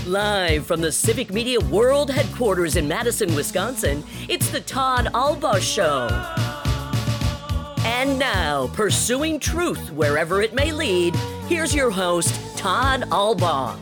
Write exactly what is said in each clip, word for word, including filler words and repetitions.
Live from the Civic Media World Headquarters in Madison, Wisconsin, it's the Todd Albaugh Show. And now, pursuing truth wherever it may lead, here's your host, Todd Albaugh.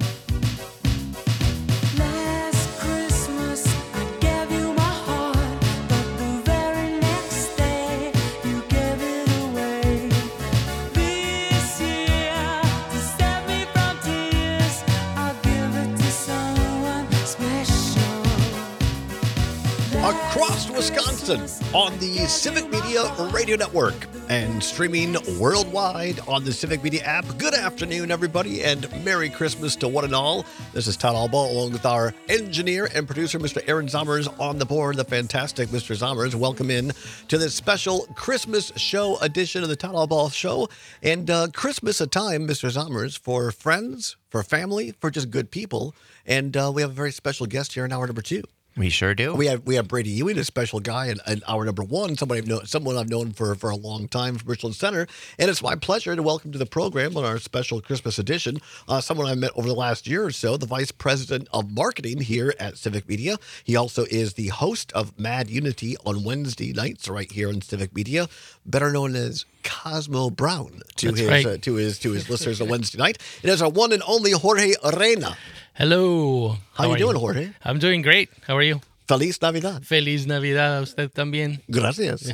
Across Wisconsin on the Civic Media Radio Network and streaming worldwide on the Civic Media app. Good afternoon, everybody, and Merry Christmas to one and all. This is Todd Albaugh along with our engineer and producer, Mister Aaron Zommers, on the board, the fantastic Mister Zommers. Welcome in to this special Christmas show edition of the Todd Albaugh Show. And uh, Christmas a time, Mister Zommers, for friends, for family, for just good people. And uh, we have a very special guest here in hour number two. We sure do. We have we have Brady Ewing, a special guy, in, in hour number one. Somebody I've known, someone I've known for, for a long time from Richland Center, and it's my pleasure to welcome to the program on our special Christmas edition uh, someone I met over the last year or so, the Vice President of Marketing here at Civic Media. He also is the host of Mad Unity on Wednesday nights, right here on Civic Media, better known as Cosmo Brown to That's his right. uh, to his to his listeners on Wednesday night. It is our one and only Jorge Arena. Hello. How, you are doing, Jorge? I'm doing great. How are you? Feliz Navidad. Feliz Navidad a usted también. Gracias.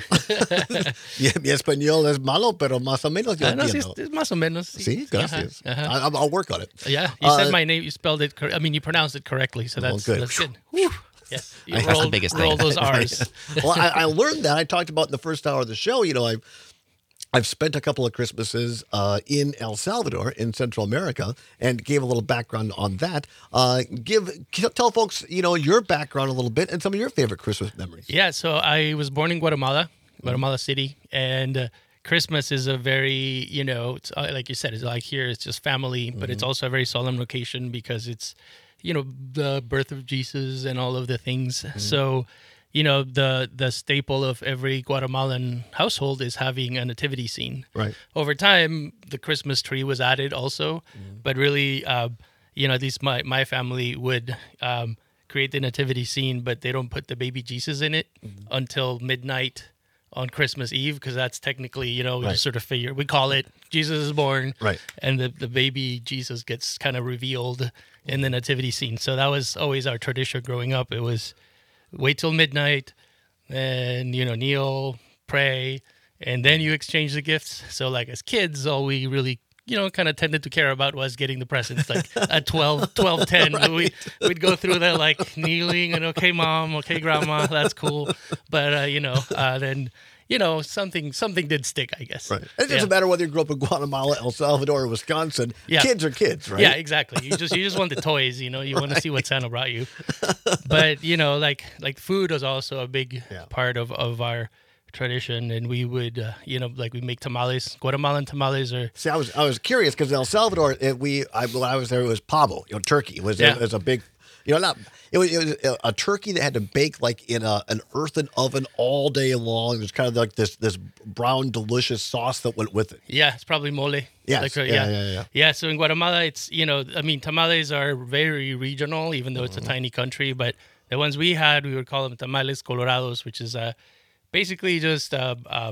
mi, mi español es malo, pero más o menos yo Ah, no, sí, entiendo. es, es más o menos. Sí, gracias. Ajá, ajá. I, I'll- I'll work on it. Yeah, you Uh, said my name. You spelled it. Cor- I mean, you pronounced it correctly, so Well, that's good. that's good. Whew. Yes, you That's the rolled, biggest roll thing. those R's. Well, I, I learned that. I talked about in the first hour of the show. You know, I've I've spent a couple of Christmases uh, in El Salvador in Central America, and gave a little background on that. Uh, give tell folks, you know, your background a little bit and some of your favorite Christmas memories. Yeah, so I was born in Guatemala, Guatemala City, and uh, Christmas is a very, you know, it's, uh, like you said, it's like here, it's just family, but it's also a very solemn location because it's, you know, the birth of Jesus and all of the things. So, you know, the the staple of every Guatemalan household is having a nativity scene. Right. Over time, the Christmas tree was added also, but really, uh, you know, at least my, my family would um, create the nativity scene, but they don't put the baby Jesus in it until midnight on Christmas Eve, because that's technically, you know, we Right. just sort of figure, we call it Jesus is born, Right. and the, the baby Jesus gets kind of revealed in the nativity scene. So that was always our tradition growing up. It was wait till midnight, and, you know, kneel, pray, and then you exchange the gifts. So, like, as kids, all we really, you know, kind of tended to care about was getting the presents. Like, at twelve, twelve, ten, we, we'd go through that, like, kneeling, and, okay, mom, okay, grandma, that's cool. But, uh, you know, uh, then, you know, something something did stick, I guess. Right. It doesn't Yeah. matter whether you grew up in Guatemala, El Salvador, or Wisconsin. Yeah. Kids are kids, right? Yeah, exactly. You just you just want the toys, you know. You want to see what Santa brought you. But you know, like like food was also a big Yeah. part of, of our tradition, and we would, uh, you know, like we make tamales. Guatemalan tamales are See, I was I was curious because in El Salvador, it, we I, when I was there, it was pavo, you know, turkey. It was Yeah. it was a big, you know, not it was, it was a, a turkey that had to bake like in a an earthen oven all day long. There's kind of like this this brown delicious sauce that went with it. yeah, it's probably mole. Yes, Like, uh, yeah, yeah, yeah. Yeah, so in Guatemala, it's, you know, I mean, tamales are very regional, even though it's a tiny country. But the ones we had, we would call them tamales colorados, which is uh, basically just uh, uh,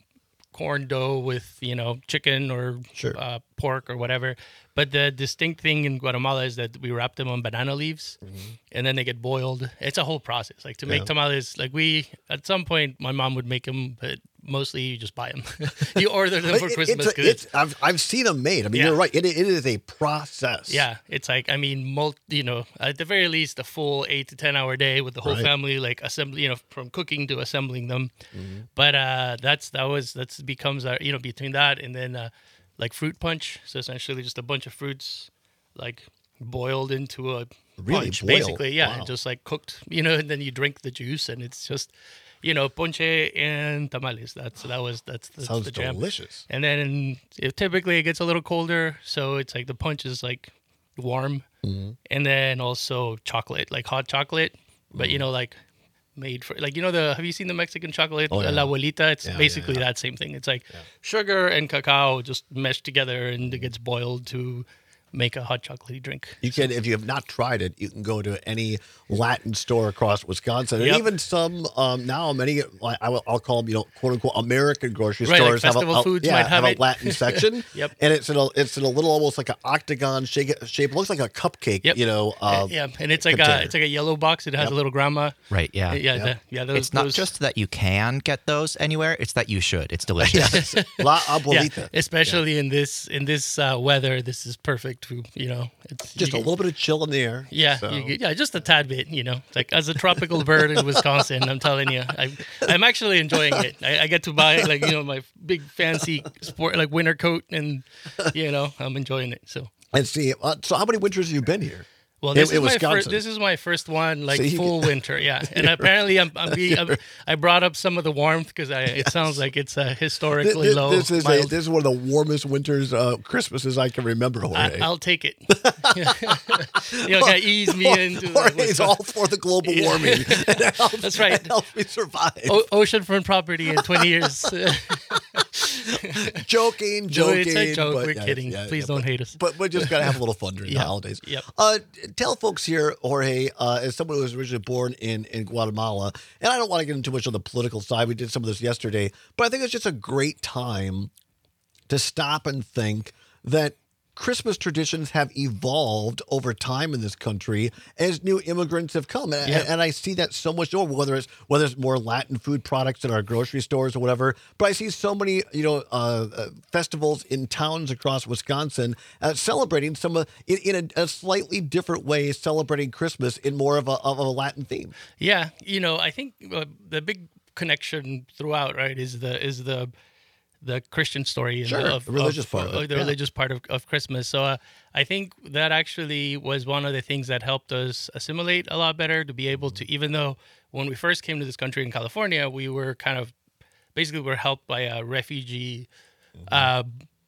corn dough with, you know, chicken or Sure. uh, pork or whatever. But the distinct thing in Guatemala is that we wrap them on banana leaves, and then they get boiled. It's a whole process. Like, to make Yeah. tamales, like we, at some point, my mom would make them, but mostly you just buy them. You order them for It- Christmas. It's, 'cause a, it's I've I've seen them made. I mean, Yeah. you're right. It, it is a process. Yeah, it's like, I mean, mul- you know, at the very least, a full eight to ten hour day with the whole Right. family, like assembly, you know, from cooking to assembling them. Mm-hmm. But uh, that's that was that's becomes our, you know, between that and then uh, like fruit punch. So essentially, just a bunch of fruits, like boiled into a Really punch, boiled? basically. Yeah, Wow. and just like cooked, you know, and then you drink the juice, and it's just, you know, ponche and tamales. That's that was that's the, Sounds the jam. delicious. And then it, typically it gets a little colder, so it's like the punch is like warm, Mm-hmm. and then also chocolate, like hot chocolate, but you know, like made for, like, you know, the have you seen the Mexican chocolate, Oh, yeah. la abuelita? It's Yeah, yeah, basically yeah. that same thing. It's like sugar and cacao just meshed together, and it gets boiled to make a hot chocolatey drink. You can, if you have not tried it, you can go to any Latin store across Wisconsin, and Yep. even some um, now many like, I will, I'll call them, you know, quote unquote American grocery Right, like stores have a, Festival a- Foods yeah, might have a it. Latin section. Yep. and it's in a it's in a little almost like an octagon shape. shape. It looks like a cupcake. Yep. You know. Uh, yeah, and it's like container. a it's like a yellow box. It has Yep. a little grandma. Right, yeah. Yeah, Yep. the- yeah. Those, It's not those, just that you can get those anywhere, it's that you should. It's delicious. La yeah, abuelita. especially in this in this uh, weather. This is perfect. For, you know, it's Just you a get- little bit of chill in the air. Yeah, So- you get- yeah, just a tad bit. You know, It's like as a tropical bird in Wisconsin, I'm telling you, I, I'm actually enjoying it. I, I get to buy like you know my big fancy sport like winter coat, and you know I'm enjoying it. So. And see, uh, so how many winters have you been here? Well, In- this in is my Wisconsin. first. This is my first one, like So you full get- winter. Yeah, and apparently I'm. I'm, being, I'm I brought up some of the warmth because I. It sounds like it's a Th- historically th- low. This is a, mild- this is one of the warmest winters, uh, Christmases I can remember. Jorge. I, I'll take it. you know, kind of ease me into. the Jorge is Wisconsin- all for the global Yeah. warming. It helps, That's right. It helps me survive. O- oceanfront property in twenty years. joking, No, joking. it's a joke. but We're yeah, kidding. yeah, Please yeah, don't but, hate us. But we just gotta have a little fun during the Yep, holidays. yep. Uh, tell folks here, Jorge, uh, as someone who was originally born in in Guatemala, and I don't want to get into too much on the political side. We did some of this yesterday, but I think it's just a great time to stop and think that Christmas traditions have evolved over time in this country as new immigrants have come, and, Yeah. and I see that so much more. Whether it's whether it's more Latin food products in our grocery stores or whatever, but I see so many you know uh, uh, festivals in towns across Wisconsin uh, celebrating some of in, in a, a slightly different way, celebrating Christmas in more of a of a Latin theme. Yeah, you know, I think uh, the big connection throughout, right, is the is the the Christian story and Sure, the, of, the religious of, part of uh, it, the yeah. religious part of, of Christmas. So uh, I think that actually was one of the things that helped us assimilate a lot better, to be able to, even though when we first came to this country in California, we were kind of basically we're helped by a refugee uh,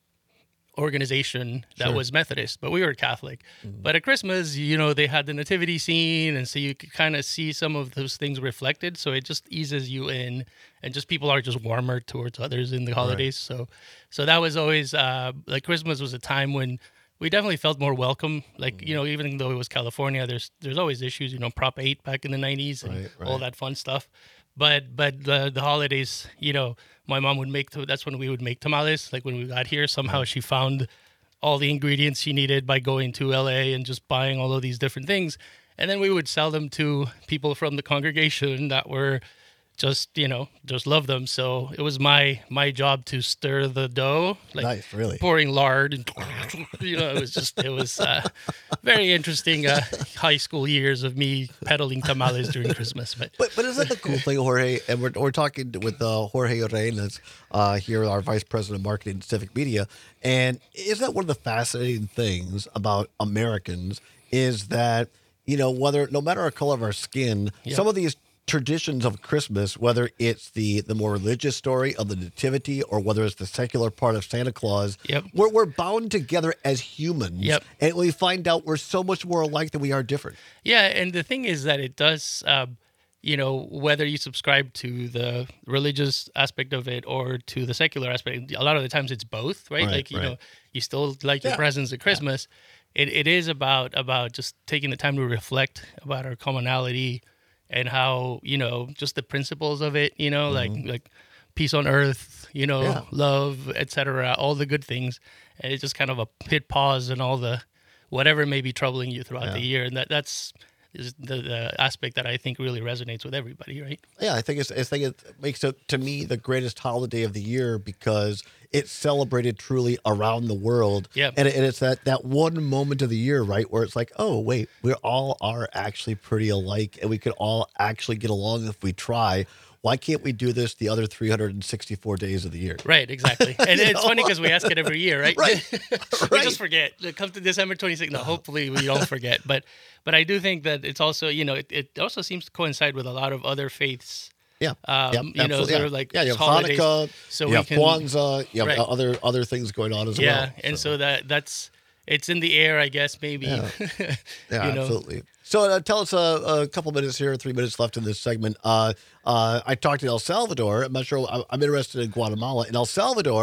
organization that Sure. was Methodist, but we were Catholic. But at Christmas, you know, they had the nativity scene, and so you could kind of see some of those things reflected. So it just eases you in, and just people are just warmer towards others in the holidays. So, so that was always uh, like Christmas was a time when we definitely felt more welcome. Like you know, even though it was California, there's there's always issues. You know, Prop eight back in the nineties and Right, right. all that fun stuff. But but the the holidays, you know, my mom would make. That's when we would make tamales. Like when we got here, somehow she found all the ingredients she needed by going to L A and just buying all of these different things, and then we would sell them to people from the congregation that were just you know just love them. So it was my my job to stir the dough, like Nice, really. pouring lard, and you know it was just it was uh, very interesting uh, high school years of me peddling tamales during Christmas. But But but isn't that the cool thing, Jorge? And we're, we're talking with uh, Jorge Arenas uh, here, our Vice President of Marketing and Civic Media. And isn't that one of the fascinating things about Americans is that, you know, whether no matter our color of our skin, Yeah. some of these traditions of Christmas, whether it's the the more religious story of the Nativity or whether it's the secular part of Santa Claus, Yep. we're, we're bound together as humans. Yep. And we find out we're so much more alike than we are different. yeah, and the thing is that it does, uh, you know, whether you subscribe to the religious aspect of it or to the secular aspect, a lot of the times it's both, right? Right, like, you right. know, you still like your Yeah. presents at Christmas. It, it is about about just taking the time to reflect about our commonality and how, you know, just the principles of it, you know, like like peace on earth, you know, Mm-hmm. Yeah. love, et cetera, all the good things. And it's just kind of a hit pause and all the whatever may be troubling you throughout the year. And that that's is the, the aspect that I think really resonates with everybody, right? Yeah, I think it's I think it makes it to me the greatest holiday of the year because it's celebrated truly around the world. Yeah. and, it, and it's that that one moment of the year, right, where it's like, oh wait, we all are actually pretty alike, and we could all actually get along if we try. Why can't we do this the other three hundred sixty-four days of the year? Right, exactly. And it's know? funny because we ask it every year, right? Right, we right. just forget. It comes to December twenty-sixth. No, hopefully we don't forget. But but I do think that it's also, you know, it, it also seems to coincide with a lot of other faiths. Yeah, Um, Yep, you know, absolutely, sort yeah. of like yeah, you have holidays, Hanukkah, so you we have can- Kwanzaa, you have Right. other other things going on as Yeah, well. and so. so that that's it's in the air, I guess, maybe. Yeah. Yeah, you know? absolutely. So uh, tell us uh, a couple minutes here, three minutes left in this segment. Uh, uh, I talked in El Salvador. I'm not sure. I'm, I'm interested in Guatemala. In El Salvador,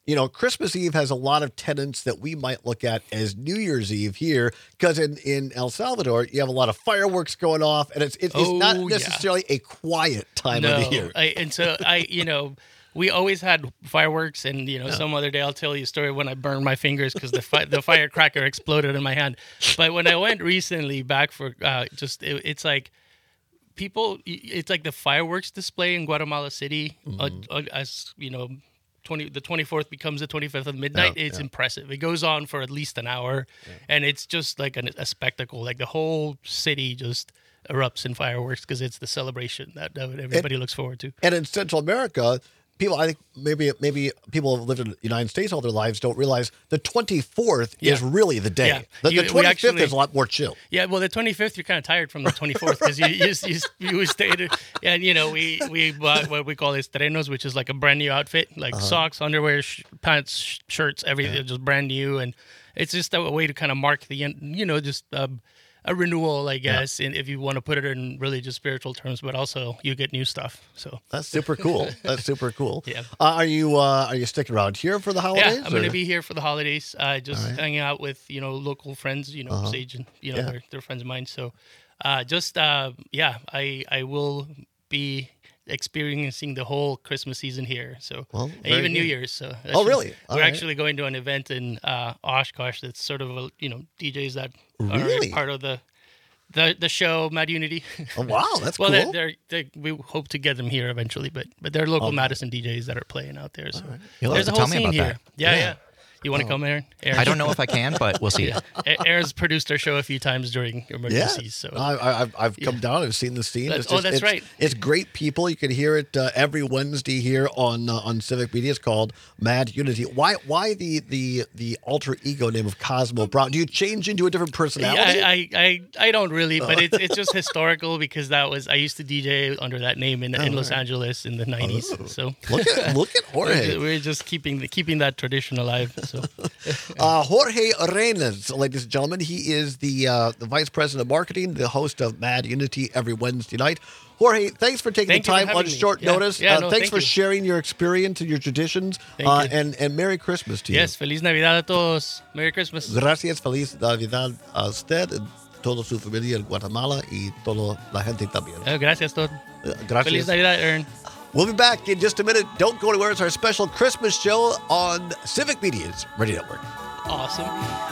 you know, Christmas Eve has a lot of tenets that we might look at as New Year's Eve here, because in, in El Salvador, you have a lot of fireworks going off, and it's it's, it's Oh, not yeah. necessarily a quiet time no, of the year. I, and so I, you know, we always had fireworks, and you know, some other day I'll tell you a story when I burned my fingers because the fi- the firecracker exploded in my hand. But when I went recently back for uh, just, it, it's like people, it's like the fireworks display in Guatemala City, uh, uh, as you know. twenty the twenty-fourth becomes the twenty-fifth of midnight. Yeah, it's yeah. impressive. It goes on for at least an hour, and it's just like an, a spectacle. Like the whole city just erupts in fireworks because it's the celebration that, that everybody looks forward to. And in Central America, people, I think maybe maybe people who have lived in the United States all their lives don't realize the twenty-fourth Yeah. is really the day. Yeah. The, You- the we twenty-fifth actually- is a lot more chill. Yeah, well, the twenty-fifth, you're kind of tired from the twenty-fourth because you, you, you, you stayed. And, you know, we, we bought what we call estrenos, which is like a brand new outfit, like Uh-huh. socks, underwear, sh- pants, sh- shirts, everything, just brand new. And it's just a way to kind of mark the end, you know, just um, a renewal, I guess, and if you want to put it in really just spiritual terms, but also you get new stuff. So, That's super cool. That's super cool. Yeah. Uh, are you uh, are you sticking around here for the holidays? yeah, I'm going or- to be here for the holidays, uh, just All right. hanging out with, you know, local friends, you know, Uh-huh. Sage and, you know, Yeah. they're, they're friends of mine. So, uh, just, uh, yeah, I, I will be experiencing the whole Christmas season here. So, Well, and very even New good. Year's. So, that's Oh, just- really? All we're right. actually going to an event in uh, Oshkosh that's sort of, a, you know, D Js that Really? are part of the, the, the show, Mad Unity. Oh, wow, that's well, cool. they're, they're, they we hope to get them here eventually, but but they're local Madison D Js that are playing out there. So You'll there's a have to whole tell me scene about here. that. Yeah, Yeah. yeah. You want to come, Aaron? Aaron? I don't know if I can, but we'll see. A- Aaron's produced our show a few times during Yeah, emergencies. So I, I, I've I've come down. I've seen the scene. That's- It's oh, just- that's it's- right. It's great people. You can hear it uh, every Wednesday here on uh, on Civic Media. It's called Mad Unity. Why why the the the alter ego name of Cosmo Brown? Do you change into a different personality? Yeah, I, I, I, I don't really, but it's it's just historical because that was I used to D J under that name in, in Los Angeles in the nineties. So look at look at Jorge. we're just keeping the, keeping that tradition alive. So Uh, Jorge Arenas, ladies and gentlemen, he is the uh, the vice president of marketing, the host of Mad Unity every Wednesday night. Jorge, thanks for taking Thank the you for time on having me. short Yeah. notice. Yeah, uh, no, thanks thank for you. sharing your experience and your traditions. Thank uh, you. And and Merry Christmas to you. yes, feliz Navidad a todos. Merry Christmas. Gracias, feliz Navidad a usted, toda su familia en Guatemala y toda la gente también. Eh, gracias, todos. Uh, Feliz Gracias. Navidad, Aaron. We'll be back in just a minute. Don't go anywhere. It's our special Christmas show on Civic Media's Radio Network. Awesome.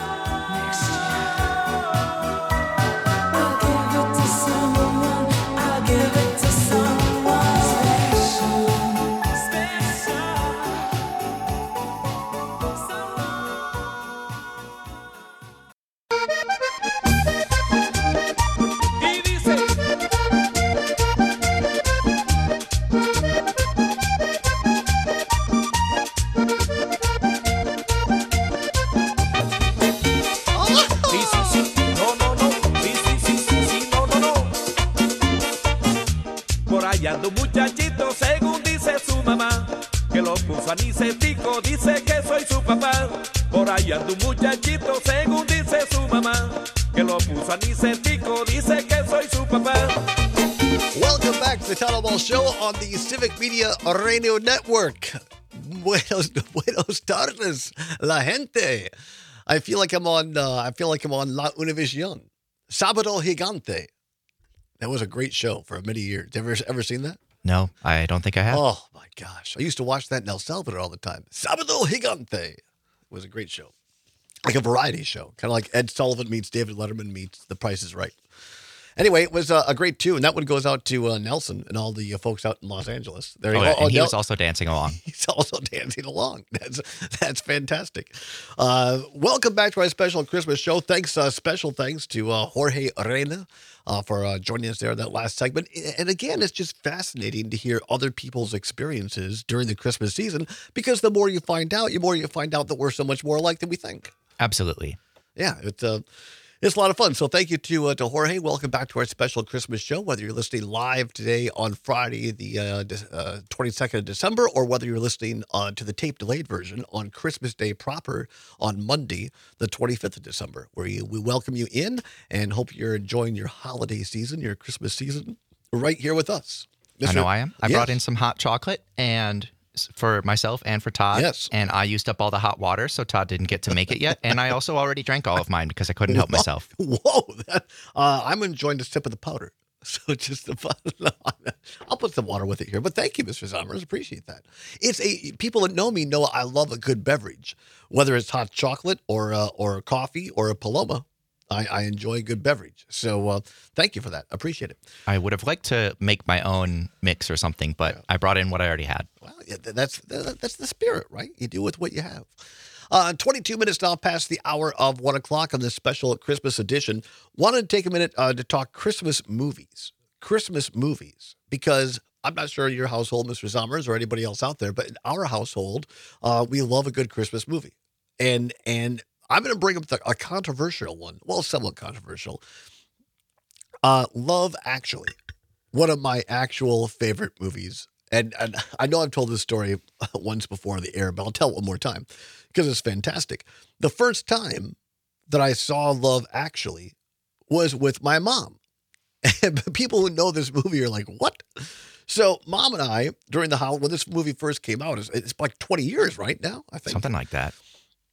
I'll give it to someone. I'll give it to someone special. Y dice, sí, sí, sí, no, no, no, sí, sí, sí, sí, sí, no, no, no. Por ahí anda un muchachito, según dice su mamá, que lo puso anicetico, dice que soy su papá. Por ahí anda un muchachito, según dice su mamá, que lo puso anicetico, dice que soy su papá. Welcome back to the Town Ball Show on the Civic Media Radio Network. Buenos, buenos tardes, la gente. I feel like I'm on. Uh, I feel like I'm on La Univision. Sábado Gigante. That was a great show for many years. Ever ever seen that? No, I don't think I have. Oh my gosh, I used to watch that in El Salvador all the time. Sábado Gigante. It was a great show, like a variety show, kind of like Ed Sullivan meets David Letterman meets The Price is Right. Anyway, it was uh, a great tune. That one goes out to uh, Nelson and all the uh, folks out in Los Angeles. There Oh, you yeah, go. and he Nel- was also dancing along. He's also dancing along. That's that's fantastic. Uh, welcome back to our special Christmas show. Thanks, uh, special thanks to uh, Jorge Arena uh, for uh, joining us there in that last segment. And again, it's just fascinating to hear other people's experiences during the Christmas season because the more you find out, the more you find out that we're so much more alike than we think. Absolutely. Yeah, it's uh, it's a lot of fun. So thank you to uh, to Jorge. Welcome back to our special Christmas show. Whether you're listening live today on Friday, the uh, de- uh, twenty-second of December, or whether you're listening uh, to the tape delayed version on Christmas Day proper on Monday, the twenty-fifth of December, where you, we welcome you in and hope you're enjoying your holiday season, your Christmas season, right here with us. I know I am. I Yes. brought in some hot chocolate, and s- for myself and for Todd. Yes. And I used up all the hot water, so Todd didn't get to make it yet. And I also already drank all of mine because I couldn't help myself. Whoa, that, uh, I'm enjoying the sip of the powder. So just the I'll put some water with it here. But thank you, Mister Summers. Appreciate that. It's a people that know me know I love a good beverage, whether it's hot chocolate or uh, or coffee or a Paloma. I, I enjoy a good beverage. So uh, thank you for that. Appreciate it. I would have liked to make my own mix or something, but I brought in what I already had. Well, yeah, th- that's th- that's the spirit, right? You do with what you have. Uh, twenty-two minutes now past the hour of one o'clock on this special Christmas edition. Wanted to take a minute uh, to talk Christmas movies. Christmas movies, because I'm not sure in your household, Mister Summers, or anybody else out there, but in our household, uh, we love a good Christmas movie. And and I'm going to bring up the, a controversial one, well, somewhat controversial. Uh, Love Actually, one of my actual favorite movies. And, and I know I've told this story once before on the air, but I'll tell it one more time because it's fantastic. The first time that I saw Love Actually was with my mom. And people who know this movie are like, what? So mom and I, during the holiday, when this movie first came out, it's, it's like twenty years right now, I think. Something like that.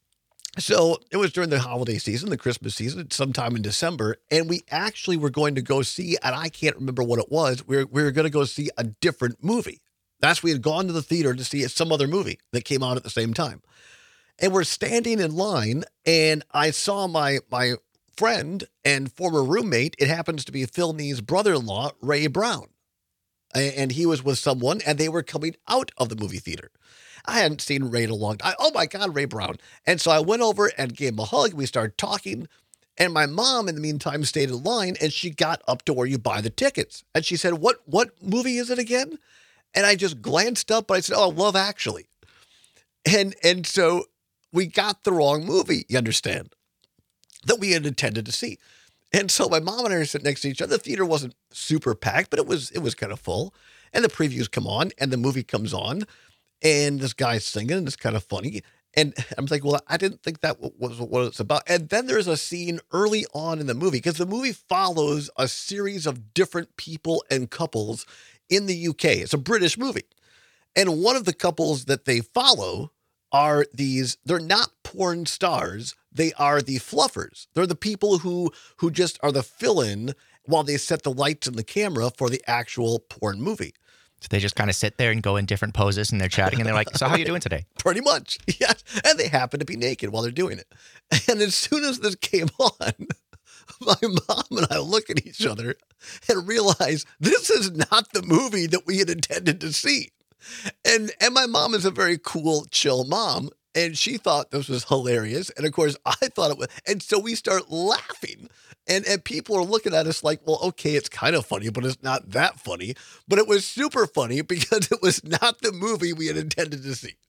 So it was during the holiday season, the Christmas season, sometime in December, and we actually were going to go see, and I can't remember what it was, we were, we were going to go see a different movie. That's we had gone to the theater to see some other movie that came out at the same time. And we're standing in line, and I saw my my friend and former roommate. It happens to be Phil Nee's brother-in-law, Ray Brown. And he was with someone, and they were coming out of the movie theater. I hadn't seen Ray in a long time. Oh, my God, Ray Brown. And so I went over and gave him a hug. We started talking. And my mom, in the meantime, stayed in line, and she got up to where you buy the tickets. And she said, what, what movie is it again? And I just glanced up, but I said, oh, Love Actually. And, and so we got the wrong movie, you understand, that we had intended to see. And so my mom and I are sitting next to each other. The theater wasn't super packed, but it was it was kind of full. And the previews come on, and the movie comes on, and this guy's singing, and it's kind of funny. And I'm like, well, I didn't think that was what it's about. And then there's a scene early on in the movie, because the movie follows a series of different people and couples in the U K. It's a British movie. And one of the couples that they follow are these, they're not porn stars. They are the fluffers. They're the people who, who just are the fill-in while they set the lights and the camera for the actual porn movie. So they just kind of sit there and go in different poses, and they're chatting, and they're like, so how you doing today? Pretty much, yes. And they happen to be naked while they're doing it. And as soon as this came on, my mom and I look at each other and realize this is not the movie that we had intended to see. And and my mom is a very cool, chill mom, and she thought this was hilarious. And of course, I thought it was. And so we start laughing. And and people are looking at us like, well, okay, it's kind of funny, but it's not that funny. But it was super funny because it was not the movie we had intended to see.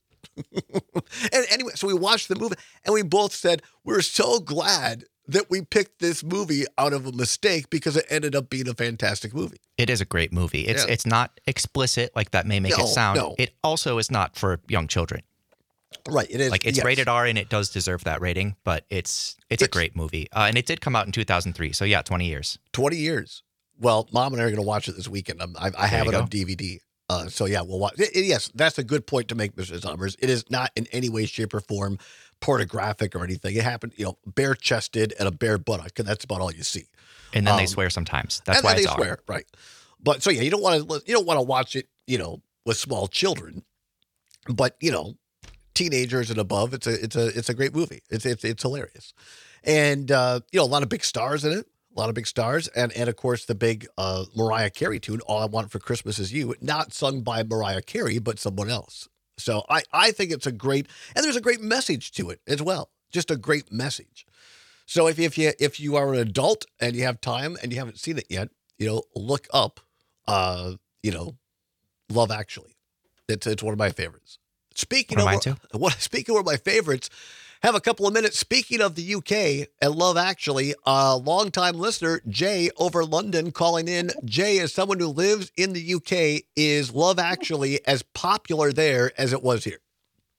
And anyway, so we watched the movie, and we both said, we're so glad that we picked this movie out of a mistake because it ended up being a fantastic movie. It is a great movie. It's Yeah. it's not explicit like that may make No, it sound. no. It also is not for young children. Right, it is. Like it's yes. rated R, and it does deserve that rating, but it's it's, a It's- great movie. Uh, and it did come out in two thousand three. So yeah, twenty years. twenty years. Well, mom and I are going to watch it this weekend. I'm, I, I have you it on go. D V D. Uh, so yeah, we'll watch it. it- Yes, that's a good point to make, Mister Summers. It is not in any way, shape, or form pornographic or anything. It happened, you know, bare chested and a bare buttock, and that's about all you see. And then they Um, swear sometimes. That's and why then it's they R. swear, right? But so yeah, you don't want to you don't want to watch it, you know, with small children. But you know, teenagers and above, it's a it's a it's a great movie. It's it's it's hilarious, and uh, you know, a lot of big stars in it. A lot of big stars, and and of course the big uh, Mariah Carey tune, "All I Want for Christmas Is You," not sung by Mariah Carey, but someone else. So I I think it's a great, and there's a great message to it as well. Just a great message. So if if you if you are an adult and you have time and you haven't seen it yet, you know, look up, uh, you know, Love Actually. It's it's one of my favorites. Speaking One of of mine what, speaking of one of my favorites. Have a couple of minutes. Speaking of the U K and Love Actually, a longtime listener, Jay over London, calling in. Jay, as someone who lives in the U K, is Love Actually as popular there as it was here?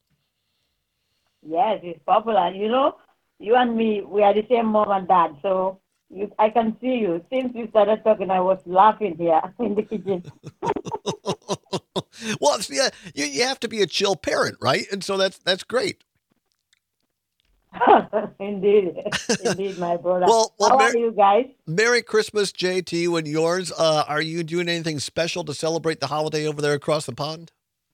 Yes, it's popular. You know, you and me, we are the same mom and dad. So you, I can see you. Since you started talking, I was laughing here in the kitchen. Well, it's, yeah, you, you have to be a chill parent, right? And so that's that's great. Indeed, indeed, my brother. Well, well, How Mer- are you guys? Merry Christmas, Jay, to you and yours. Uh, are you doing anything special to celebrate the holiday over there across the pond?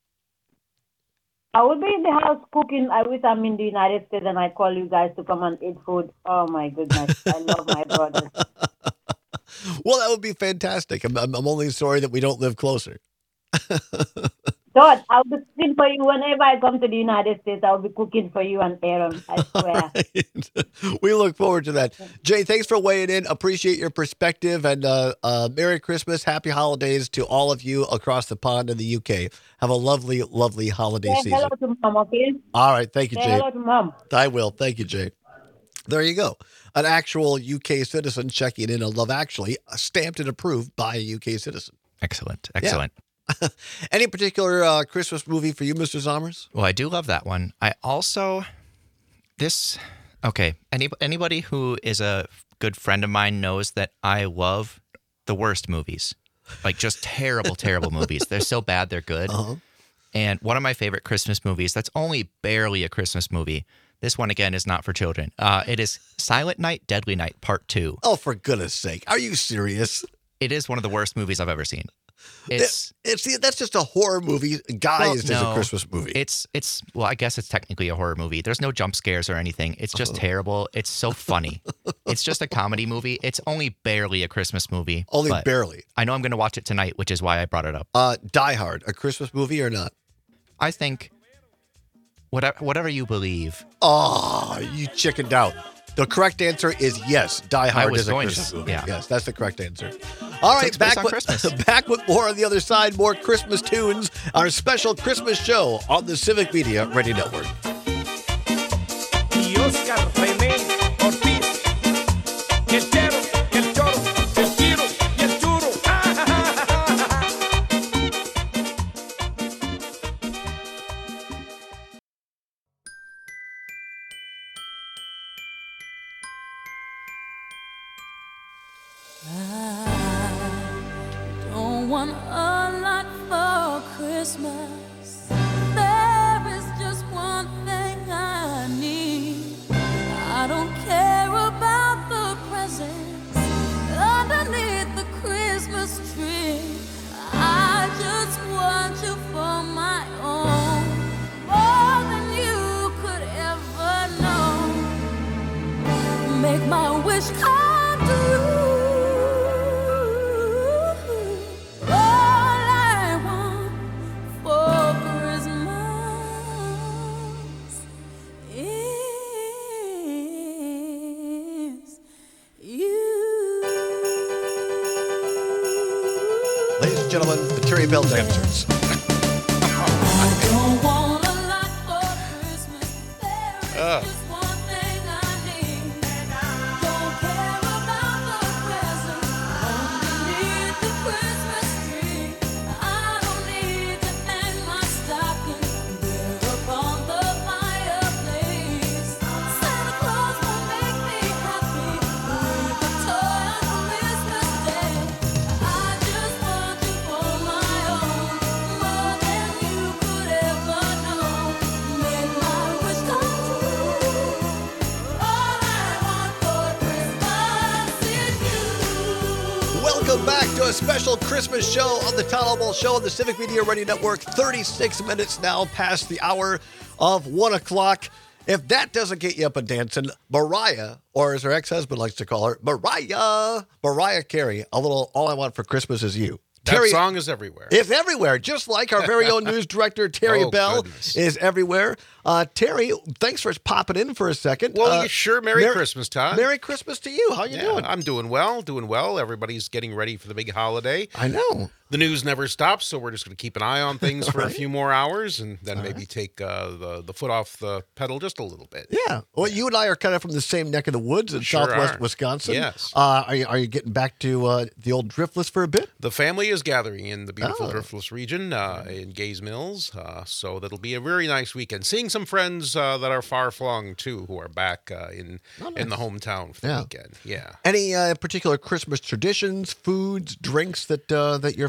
I will be in the house cooking. I wish I'm in the United States and I call you guys to come and eat food. Oh my goodness, I love my brothers. Well, that would be fantastic. I'm, I'm, I'm only sorry that we don't live closer. Todd, I'll be cooking for you whenever I come to the United States. I'll be cooking for you and Aaron. I swear. Right. We look forward to that. Jay, thanks for weighing in. Appreciate your perspective. And uh, uh, Merry Christmas, Happy Holidays to all of you across the pond in the U K. Have a lovely, lovely holiday Say season. hello to mom, okay? All right. Thank you, Say Jay. hello to mom. I will. Thank you, Jay. There you go. An actual U K citizen checking in on Love Actually, stamped and approved by a U K citizen. Excellent. Excellent. Any particular uh, Christmas movie for you, Mister Zommers? Well, I do love that one. I also, this, okay, any, anybody who is a good friend of mine knows that I love the worst movies. Like just terrible, terrible movies. They're so bad, they're good. Uh-huh. And one of my favorite Christmas movies that's only barely a Christmas movie. This one, again, is not for children. Uh, it is Silent Night, Deadly Night, Part two. Oh, for goodness sake. Are you serious? It is one of the worst movies I've ever seen. It's It, it's that's just a horror movie guised well, as no, a Christmas movie. It's it's well, I guess it's technically a horror movie. There's no jump scares or anything. It's just terrible. It's so funny. It's just a comedy movie. It's only barely a Christmas movie. Only but barely. I know I'm going to watch it tonight, which is why I brought it up. Uh, Die Hard, a Christmas movie or not? I think whatever whatever you believe. Oh, you chickened out. The correct answer is yes. Die Hard was is a going to Christmas s- movie. yeah. Yes, that's the correct answer. All right, Takes place back on with, Christmas. back with more on the other side, more Christmas tunes, our special Christmas show on the Civic Media Radio Network. Y Oscar René Ortiz, que el chero, que el choro, el tiro y el churo. Don't want a lot for Christmas. There is just one thing I need. I don't care about the presents underneath the Christmas tree. I just want you for my own, more than you could ever know. Make my wish come true. All I want for Christmas is you. Ladies and gentlemen, the Terry Bell Dancers. Don't want a lot for Christmas. There is just one thing I need. Don't care about the presents underneath the Christmas tree. I don't need to hang my stocking there upon the fireplace. Santa Claus will make me happy with a toy on Christmas Day. I just want you for my own, more than you could ever know. Make my wish come true. All I want for Christmas is you. Welcome back to a special Christmas show on the Tolerable Show on the Civic Media Radio Network. thirty-six minutes now past the hour of one o'clock. If that doesn't get you up and dancing, Mariah, or as her ex-husband likes to call her, Mariah, Mariah Carey, a little All I Want for Christmas Is You. That song is everywhere. It's everywhere, just like our very own news director, Terry Oh, Bell, goodness. is everywhere. Uh, Terry, thanks for popping in for a second. Well, Uh, you sure. Merry, Merry- Christmas, Todd. Merry Christmas to you. How you Yeah, doing? I'm doing well, doing well. Everybody's getting ready for the big holiday. I know. The news never stops, so we're just going to keep an eye on things for a Right. few more hours and then maybe take uh, the, the foot off the pedal just a little bit. Yeah. Well, you and I are kind of from the same neck of the woods in Sure southwest are. Wisconsin. Yes. Uh, are, you, are you getting back to uh, the old Driftless for a bit? The family is gathering in the beautiful Oh. Driftless region uh, in Gays Mills, uh, so that'll be a very nice weekend. Seeing some friends uh, that are far flung too, who are back uh, in Oh, in the nice. hometown for the Yeah. weekend. Yeah. Any uh, particular Christmas traditions, foods, drinks that uh, that your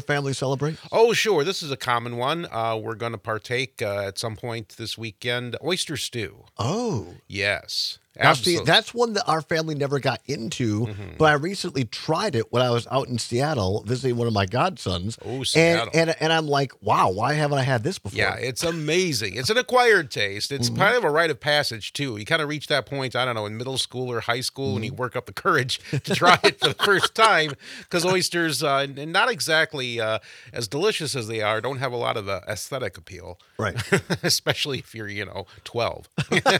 family celebrate? Oh, sure. This is a common one. Uh, we're going to partake uh, at some point this weekend. Oyster stew. Oh. Yes. Now, see, Absolutely. that's one that our family never got into, Mhm. but I recently tried it when I was out in Seattle visiting one of my godsons. Oh, and, Seattle. and and I'm like, wow, why haven't I had this before? Yeah, it's amazing. It's an acquired taste. It's Mm-hmm. kind of a rite of passage, too. You kind of reach that point, I don't know, in middle school or high school when you Mm-hmm. work up the courage to try it for the first time because oysters, uh, and not exactly uh, as delicious as they are, don't have a lot of uh, aesthetic appeal. Right. Especially if you're, you know, twelve.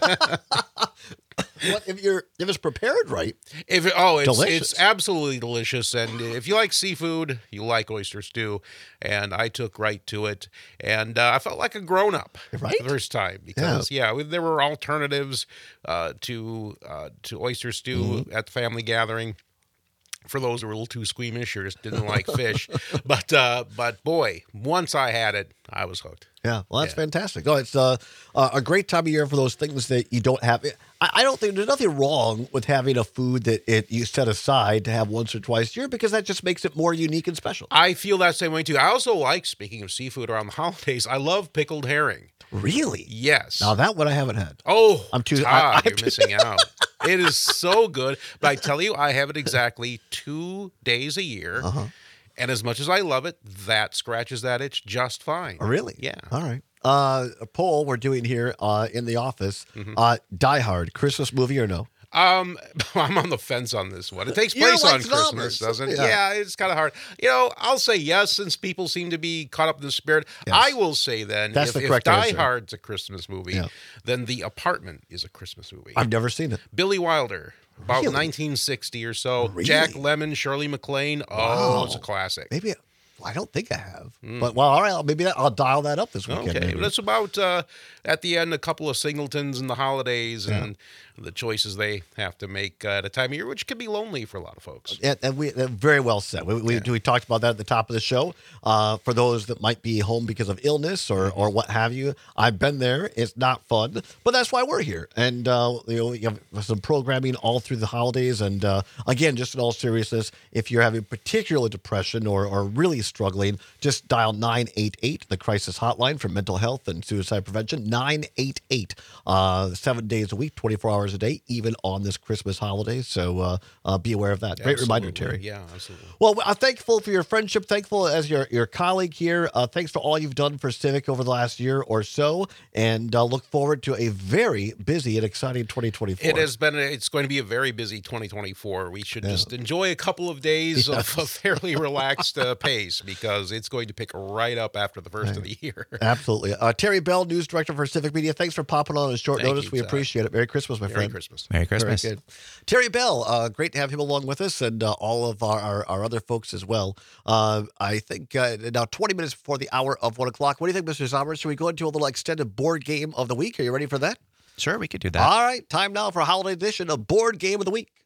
Well, if you're if it's prepared right, If it, oh, it's Delicious. it's absolutely delicious, and if you like seafood, you like oyster stew, and I took right to it, and uh, I felt like a grown up Right? the first time because yeah, we- there were alternatives uh, to uh, to oyster stew Mm-hmm. at the family gathering. For those who were a little too squeamish or just didn't like fish, but uh, but boy, once I had it, I was hooked. yeah, well, that's Yeah. fantastic. Oh, it's uh, uh, a great time of year for those things that you don't have. I, I don't think there's nothing wrong with having a food that it you set aside to have once or twice a year because that just makes it more unique and special. I feel that same way too. I also like, speaking of seafood around the holidays, I love pickled herring. Really? Yes. Now that one I haven't had. Oh, I'm too- Todd, I- I'm you're too- missing out. It is so good. But I tell you, I have it exactly two days a year. Uh-huh. And as much as I love it, that scratches that itch just fine. Oh, really? Yeah. All right. Uh, a poll we're doing here uh, in the office. Mm-hmm. Uh, Die Hard, Christmas movie or no? Um, I'm on the fence on this one. It takes You're place like on Christmas, numbers. doesn't it? Yeah. Yeah, it's kind of hard. You know, I'll say yes since people seem to be caught up in the spirit. Yes. I will say then, That's if, the if correct Die answer. Hard's a Christmas movie, Yeah. then The Apartment is a Christmas movie. I've never seen it. Billy Wilder, about Really? nineteen sixty or so. Really? Jack Lemmon, Shirley MacLaine. Oh, Wow. it's a classic. Maybe I don't think I have. But well, all right. I'll- Maybe that, I'll dial that up this weekend. Okay, maybe. but it's about uh, at the end a couple of singletons in the holidays and the choices they have to make uh, at a time of year, which can be lonely for a lot of folks. And, and we uh, very well said. We, we, we talked about that at the top of the show. Uh, for those that might be home because of illness or or what have you, I've been there. It's not fun, but that's why we're here. And uh, you know, we have some programming all through the holidays. And uh, again, just in all seriousness, if you're having particular depression or or really struggling, just dial nine eight eight, the crisis hotline for mental health and suicide prevention. nine eight eight, uh, seven days a week, twenty-four hours a day, even on this Christmas holiday. So uh, uh, be aware of that. Great reminder, Absolutely. Terry. Yeah, absolutely. Well, I'm thankful for your friendship, thankful as your, your colleague here. Uh, thanks for all you've done for Civic over the last year or so, and uh, look forward to a very busy and exciting twenty twenty-four. It has been. A, it's going to be a very busy twenty twenty-four. We should just enjoy a couple of days of a fairly relaxed uh, pace because it's going to pick right up after the first of the year. Absolutely. Uh, Terry Bell, News Director for Civic Media, thanks for popping on at short Thank notice. you, we Todd. appreciate it. Merry Christmas, my Merry friend. Christmas. Merry Very Christmas. good. Terry Bell, uh, great to have him along with us and uh, all of our, our, our other folks as well. Uh, I think uh, now twenty minutes before the hour of one o'clock. What do you think, Mister Zommer? Should we go into a little extended board game of the week? Are you ready for that? Sure, we could do that. All right. Time now for a holiday edition of Board Game of the Week.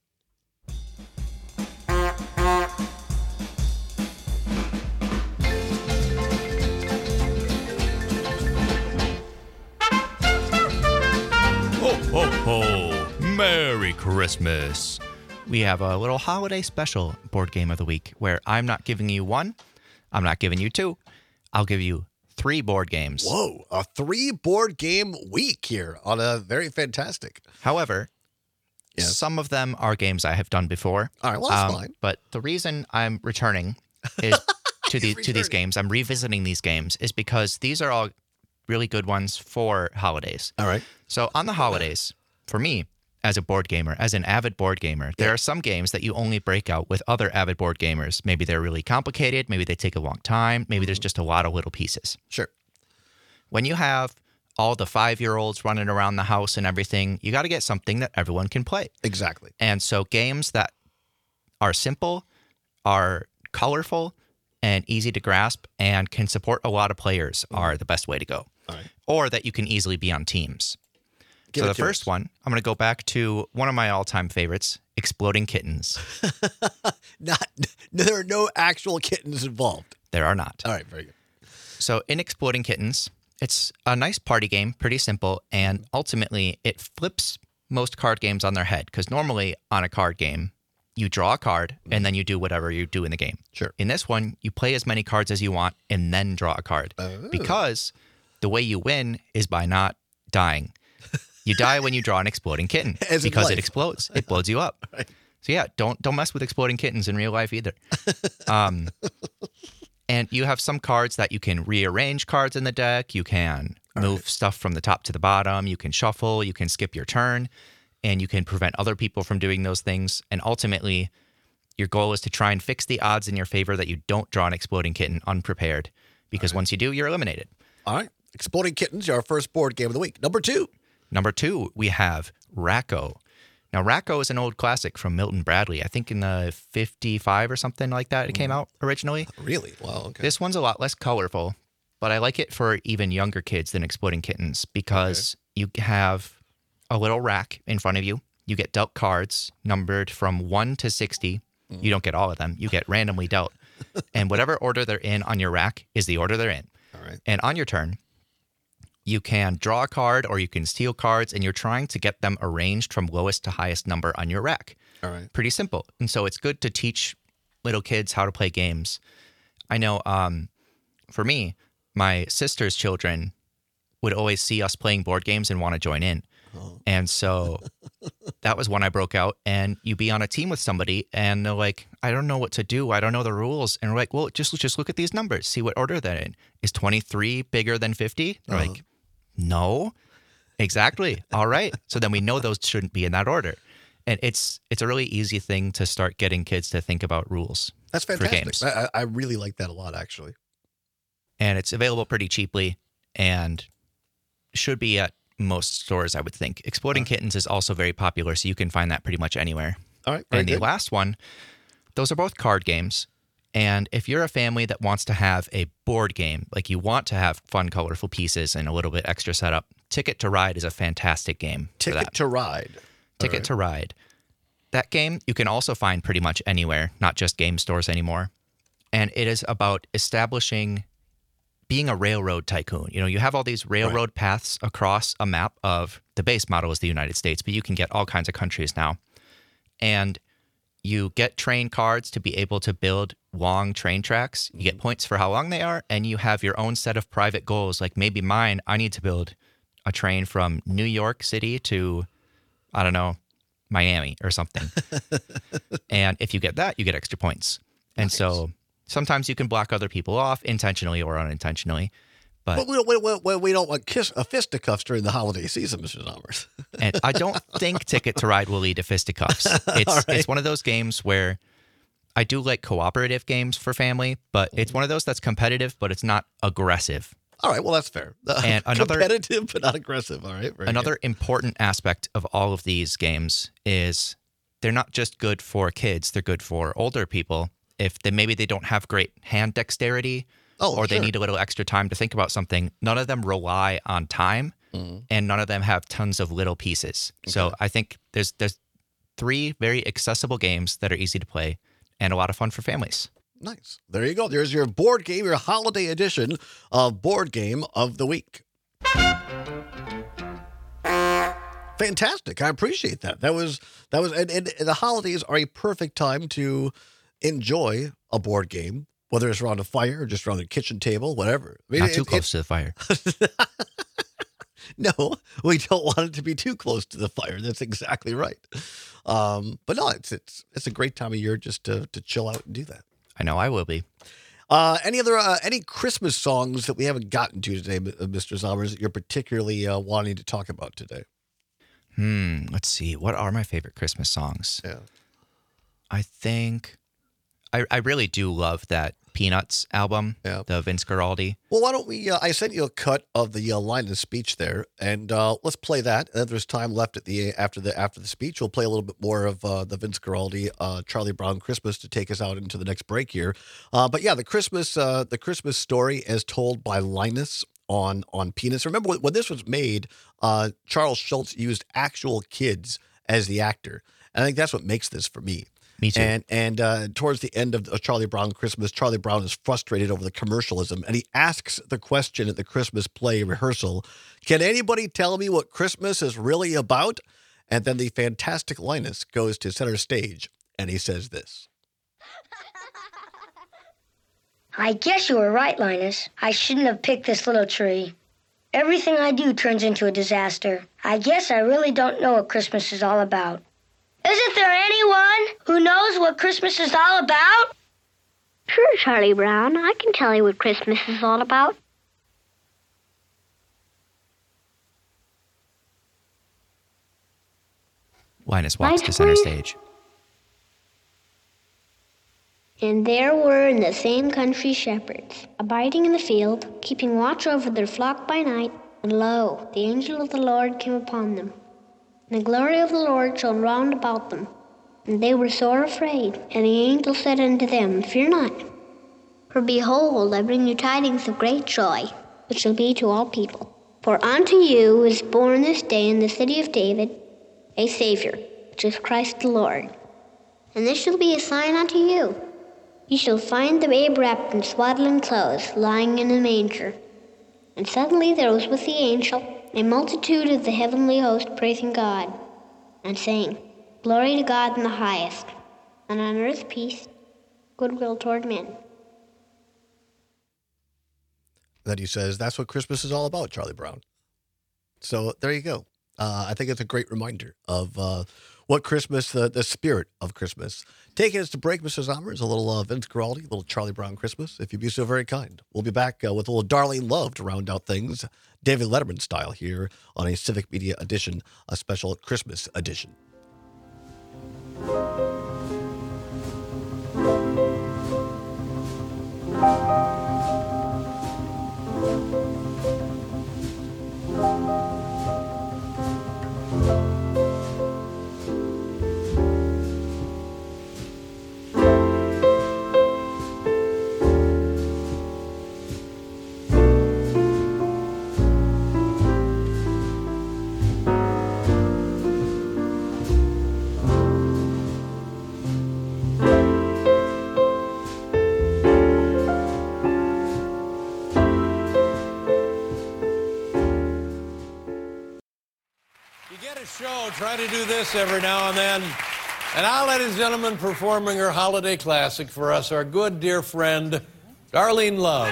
Ho, ho, ho. Merry Christmas. We have a little holiday special board game of the week where I'm not giving you one, I'm not giving you two, I'll give you three board games. Whoa, a three board game week here on a very fantastic. However, Yes. some of them are games I have done before. All right, well, that's Um, fine. But the reason I'm returning is to the to these games, I'm revisiting these games, is because these are all really good ones for holidays. All right. So on the holidays, for me, as a board gamer, as an avid board gamer, there are some games that you only break out with other avid board gamers. Maybe they're really complicated. Maybe they take a long time. Maybe there's just a lot of little pieces. Sure. When you have all the five-year-olds running around the house and everything, you got to get something that everyone can play. Exactly. And so games that are simple, are colorful, and easy to grasp, and can support a lot of players are the best way to go. All right. Or that you can easily be on teams. Give so it the to first us. one, I'm going to go back to one of my all-time favorites, Exploding Kittens. Not, there are no actual kittens involved. There are not. All right, very good. So in Exploding Kittens, it's a nice party game, pretty simple, and ultimately it flips most card games on their head because normally on a card game, you draw a card, and then you do whatever you do in the game. Sure. In this one, you play as many cards as you want and then draw a card. Oh. Because the way you win is by not dying. You die when you draw an exploding kitten As in because life. it explodes. It blows you up. Right. So yeah, don't don't mess with exploding kittens in real life either. Um, and you have some cards that you can rearrange cards in the deck. You can move stuff from the top to the bottom. You can shuffle. You can skip your turn. And you can prevent other people from doing those things. And ultimately, your goal is to try and fix the odds in your favor that you don't draw an exploding kitten unprepared. Because once you do, you're eliminated. All right. Exploding Kittens, our first board game of the week. Number two. Number two, we have Racco. Now, Racco is an old classic from Milton Bradley. I think in the fifty-five or something like that it came out originally. Really? Wow. Okay. This one's a lot less colorful, but I like it for even younger kids than Exploding Kittens because you have a little rack in front of you. You get dealt cards numbered from one to sixty. You don't get all of them. You get randomly dealt. And whatever order they're in on your rack is the order they're in. All right. And on your turn, you can draw a card or you can steal cards, and you're trying to get them arranged from lowest to highest number on your rack. All right. Pretty simple. And so it's good to teach little kids how to play games. I know um, for me, my sister's children would always see us playing board games and want to join in. Oh. And so that was one I broke out. And you be on a team with somebody and they're like, I don't know what to do. I don't know the rules. And we're like, well, just, just look at these numbers. See what order they're in. Is twenty-three bigger than fifty? They're Uh-huh. like, no, exactly. All right. So then we know those shouldn't be in that order. And it's it's a really easy thing to start getting kids to think about rules. That's for fantastic. games. I, I really like that a lot, actually. And it's available pretty cheaply and should be at most stores, I would think. Exploding Kittens is also very popular, so you can find that pretty much anywhere. All right. Very And good. the last one, those are both card games. And if you're a family that wants to have a board game, like you want to have fun, colorful pieces and a little bit extra setup, Ticket to Ride is a fantastic game for Ticket that. to Ride. Ticket right. to Ride. That game you can also find pretty much anywhere, not just game stores anymore. And it is about establishing being a railroad tycoon. You know, you have all these railroad paths across a map of the base model is the United States, but you can get all kinds of countries now. And you get train cards to be able to build long train tracks. You get points for how long they are, and you have your own set of private goals. Like maybe mine, I need to build a train from New York City to, I don't know, Miami or something. And if you get that, you get extra points. And Nice. so sometimes you can block other people off intentionally or unintentionally. But But we don't, we, we, we don't want kiss, a fisticuffs during the holiday season, Mister Zommers. and I don't think Ticket to Ride will lead to fisticuffs. It's All right. it's one of those games where I do like cooperative games for family, but it's one of those that's competitive, but it's not aggressive. All right. Well, that's fair. And another- competitive, but not aggressive. All right. Very Another good. important aspect of all of these games is they're not just good for kids, they're good for older people. If they maybe they don't have great hand dexterity Oh, or they sure. need a little extra time to think about something, none of them rely on time Mm-hmm. and none of them have tons of little pieces. So I think there's there's three very accessible games that are easy to play and a lot of fun for families. Nice. There you go. There's your board game, your holiday edition of Board Game of the Week. Fantastic. I appreciate that. That was, that was, and, and the holidays are a perfect time to enjoy a board game, whether it's around a fire or just around a kitchen table, whatever. I mean, Not it- too it- close to the fire. No, we don't want it to be too close to the fire. That's exactly right. Um, but no, it's it's it's a great time of year just to to chill out and do that. I know I will be. Uh, any other uh, any Christmas songs that we haven't gotten to today, M- Mister Zommers, that you're particularly uh, wanting to talk about today? Hmm. Let's see. What are my favorite Christmas songs? Yeah. I think I, I really do love that Peanuts album, Yeah. the Vince Guaraldi. Well, why don't we? Uh, I sent you a cut of the uh, line of speech there, and uh, let's play that. And if there's time left at the after the after the speech, we'll play a little bit more of uh, the Vince Guaraldi, uh, Charlie Brown Christmas to take us out into the next break here. Uh, but yeah, the Christmas uh, the Christmas story as told by Linus on on Peanuts. Remember when, when this was made, uh, Charles Schultz used actual kids as the actor, and I think that's what makes this for me. Me too. And and uh, towards the end of, of Charlie Brown Christmas, Charlie Brown is frustrated over the commercialism, and he asks the question at the Christmas play rehearsal, "Can anybody tell me what Christmas is really about?" And then the fantastic Linus goes to center stage and he says this. I guess you were right, Linus. I shouldn't have picked this little tree. Everything I do turns into a disaster. I guess I really don't know what Christmas is all about. Isn't there anyone who knows what Christmas is all about? Sure, Charlie Brown. I can tell you what Christmas is all about. Linus walks Right, to center please. stage. And there were in the same country shepherds, abiding in the field, keeping watch over their flock by night. And lo, the angel of the Lord came upon them. And the glory of the Lord shone round about them. And they were sore afraid. And the angel said unto them, Fear not. For behold, I bring you tidings of great joy, which shall be to all people. For unto you is born this day in the city of David a Savior, which is Christ the Lord. And this shall be a sign unto you. You shall find the babe wrapped in swaddling clothes, lying in a manger. And suddenly there was with the angel a multitude of the heavenly host praising God, and saying, Glory to God in the highest, and on earth peace, goodwill toward men. Then he says, that's what Christmas is all about, Charlie Brown. So there you go. Uh, I think it's a great reminder of uh, what Christmas, the, the spirit of Christmas. Taking us to break, Mister Zommers, a little uh, Vince Guaraldi, a little Charlie Brown Christmas, if you'd be so very kind. We'll be back uh, with a little Darlene Love to round out things, David Letterman style here on a Civic Media edition, a special Christmas edition. Show, try to do this every now and then. And now, ladies and gentlemen, performing her holiday classic for us, our good dear friend, Darlene Love.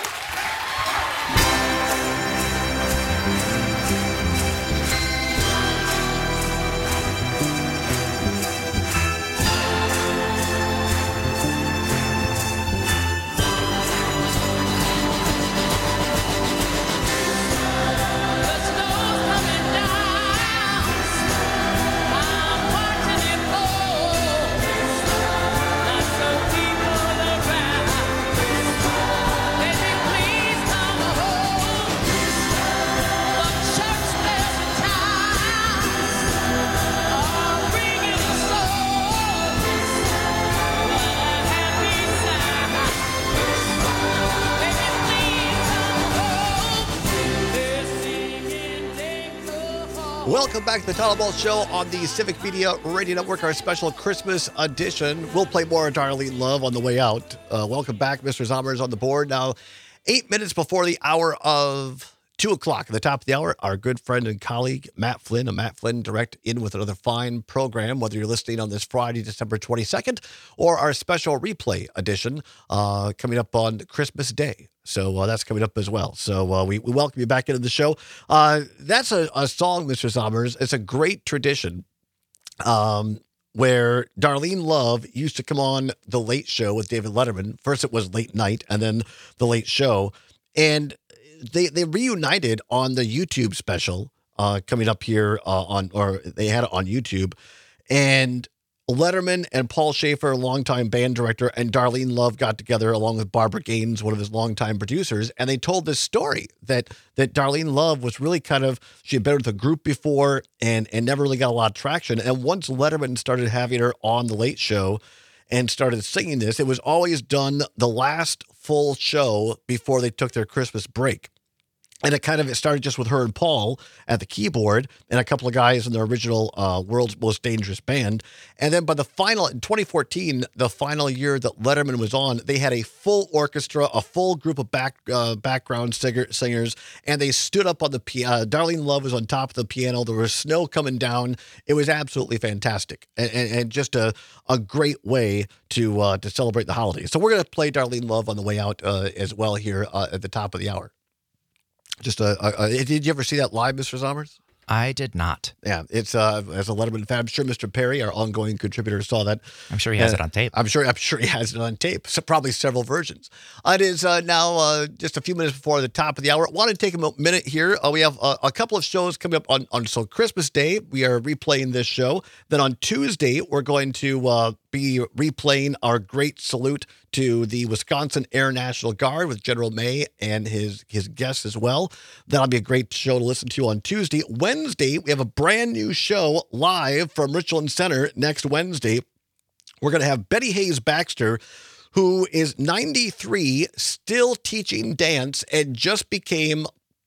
Welcome back to the Todd Ball Show on the Civic Media Radio Network, our special Christmas edition. We'll play more of Darlene Love on the way out. Uh, welcome back, Mister Zommers on the board. Now, eight minutes before the hour of two o'clock, at the top of the hour, our good friend and colleague, Matt Flynn, a Matt Flynn Direct in with another fine program, whether you're listening on this Friday, December twenty-second, or our special replay edition uh, coming up on Christmas Day. So uh, that's coming up as well. So uh, we, we welcome you back into the show. Uh, that's a, a song, Mister Zommers. It's a great tradition um, where Darlene Love used to come on The Late Show with David Letterman. First it was Late Night and then The Late Show. And they, they reunited on the YouTube special uh, coming up here uh, on, or they had it on YouTube. And Letterman and Paul Schaefer, longtime band director, and Darlene Love got together along with Barbara Gaines, one of his longtime producers, and they told this story that that Darlene Love was really kind of, she had been with a group before and, and never really got a lot of traction. And once Letterman started having her on The Late Show and started singing this, it was always done the last full show before they took their Christmas break. And it kind of it started just with her and Paul at the keyboard and a couple of guys in the original uh, World's Most Dangerous Band. And then by the final, in twenty fourteen, the final year that Letterman was on, they had a full orchestra, a full group of back uh, background singer, singers, and they stood up on the piano. Darlene Love was on top of the piano. There was snow coming down. It was absolutely fantastic and, and, and just a, a great way to uh, to celebrate the holidays. So we're going to play Darlene Love on the way out uh, as well here uh, at the top of the hour. Just a, a, a, did you ever see that live, Mister Zommers? I did not. Yeah, it's uh, as a Letterman fan. I'm sure Mister Perry, our ongoing contributor, saw that. I'm sure he has Uh, it on tape. I'm sure. I'm sure he has it on tape. So probably several versions. Uh, it is uh, now uh, just a few minutes before the top of the hour. I want to take a mo- minute here. Uh, we have uh, a couple of shows coming up on on so Christmas Day. We are replaying this show. Then on Tuesday, we're going to uh, be replaying our great salute to the Wisconsin Air National Guard with General May and his his guests as well. That'll be a great show to listen to on Tuesday. Wednesday, we have a brand new show live from Richland Center next Wednesday. We're going to have Betty Hayes Baxter, who is ninety-three, still teaching dance, and just became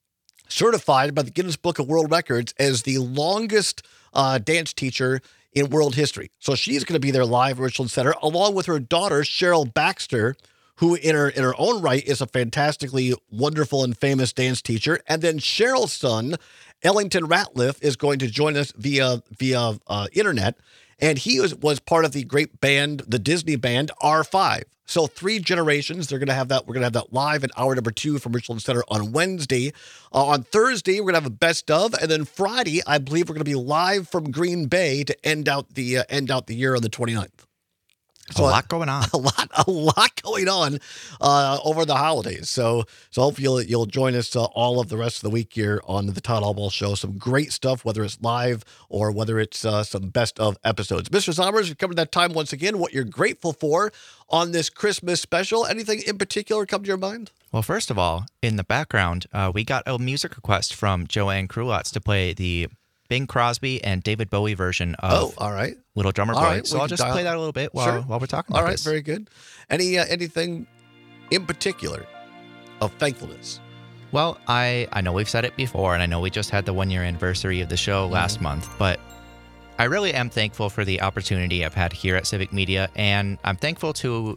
certified by the Guinness Book of World Records as the longest uh, dance teacher in world history. So she's going to be there live at Richland Center, along with her daughter, Cheryl Baxter, who in her in her own right is a fantastically wonderful and famous dance teacher. And then Cheryl's son, Ellington Ratliff, is going to join us via via uh, internet. And he was, was part of the great band, the Disney band, R five. So three generations, they're going to have that. We're going to have that live in hour number two from Richland Center on Wednesday. Uh, on Thursday, we're going to have a best of. And then Friday, I believe we're going to be live from Green Bay to end out the uh, end out the year on the twenty-ninth. So, a lot going on. A lot, a lot going on uh, over the holidays. So, so hopefully you'll, you'll join us uh, all of the rest of the week here on the Todd Allball Show. Some great stuff, whether it's live or whether it's uh, some best of episodes. Mister Zommers, you're coming to that time once again. What you're grateful for on this Christmas special? Anything in particular come to your mind? Well, first of all, in the background, uh, we got a music request from Joanne Krulotz to play the Bing Crosby and David Bowie version of Oh, all right. Little Drummer All Boy. right, So we I'll can just dial- play that a little bit while, Sure. while we're talking about All right, this. very good. Any uh, anything in particular of thankfulness? Well, I, I know we've said it before, and I know we just had the one-year anniversary of the show last Mm-hmm. month, but I really am thankful for the opportunity I've had here at Civic Media, and I'm thankful to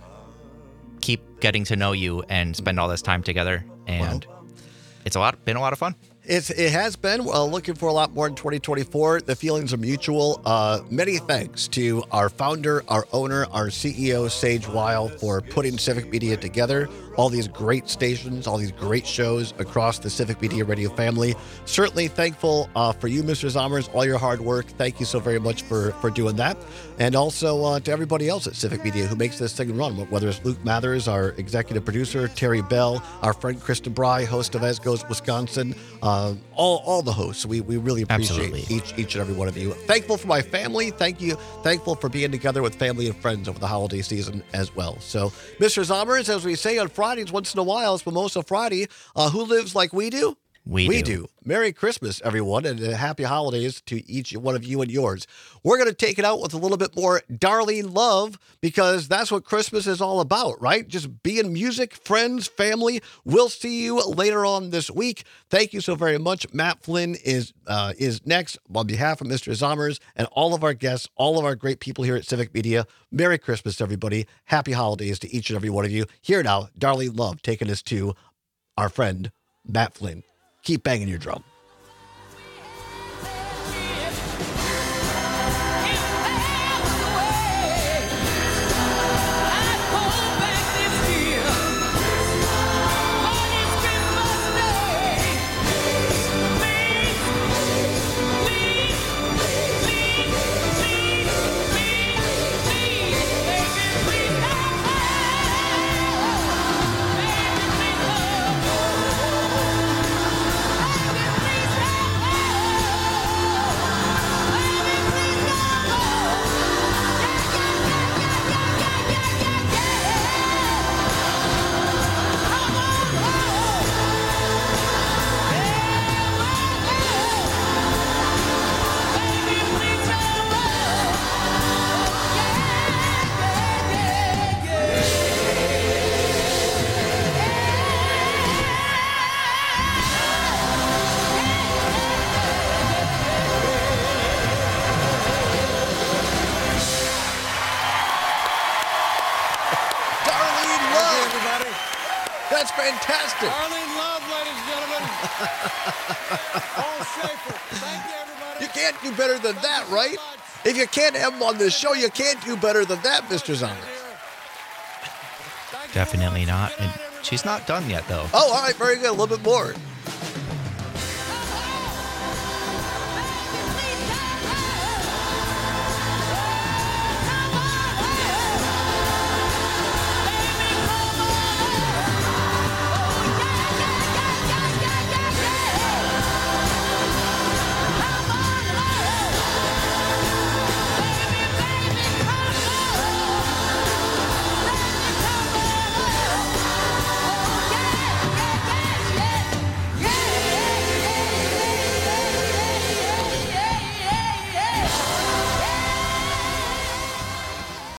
keep getting to know you and spend all this time together, and it's a lot been a lot of fun. It's, it has been. Uh, looking for a lot more in twenty twenty-four. The feelings are mutual. Uh, many thanks to our founder, our owner, our C E O, Sage Weil, for putting Civic Media together. All these great stations, all these great shows across the Civic Media Radio family. Certainly thankful uh, for you, Mister Zommers, all your hard work. Thank you so very much for, for doing that. And also uh, to everybody else at Civic Media who makes this thing run, whether it's Luke Mathers, our executive producer, Terry Bell, our friend Kristen Bry, host of As Goes Wisconsin, uh, all all the hosts. We we really appreciate Absolutely. each each and every one of you. Thankful for my family. Thank you. Thankful for being together with family and friends over the holiday season as well. So, Mister Zommers, as we say on Fridays once in a while, it's Mimosa Friday. Uh, who lives like we do? We, We do. do. Merry Christmas, everyone, and uh, happy holidays to each one of you and yours. We're going to take it out with a little bit more Darlene Love because that's what Christmas is all about, right? Just being music, friends, family. We'll see you later on this week. Thank you so very much. Matt Flynn is uh, is next on behalf of Mister Zommers and all of our guests, all of our great people here at Civic Media. Merry Christmas, everybody. Happy holidays to each and every one of you. Here now, Darlene Love taking us to our friend, Matt Flynn. Keep banging your drum. Please, That's fantastic. Arlene Love, ladies and gentlemen. Paul Schaefer. Thank you, everybody. You can't do better than that, right? If you can't have him on this show, you can't do better than that, Mister Zomers. Definitely not. And she's not done yet, though. Oh, all right. Very good. A little bit more.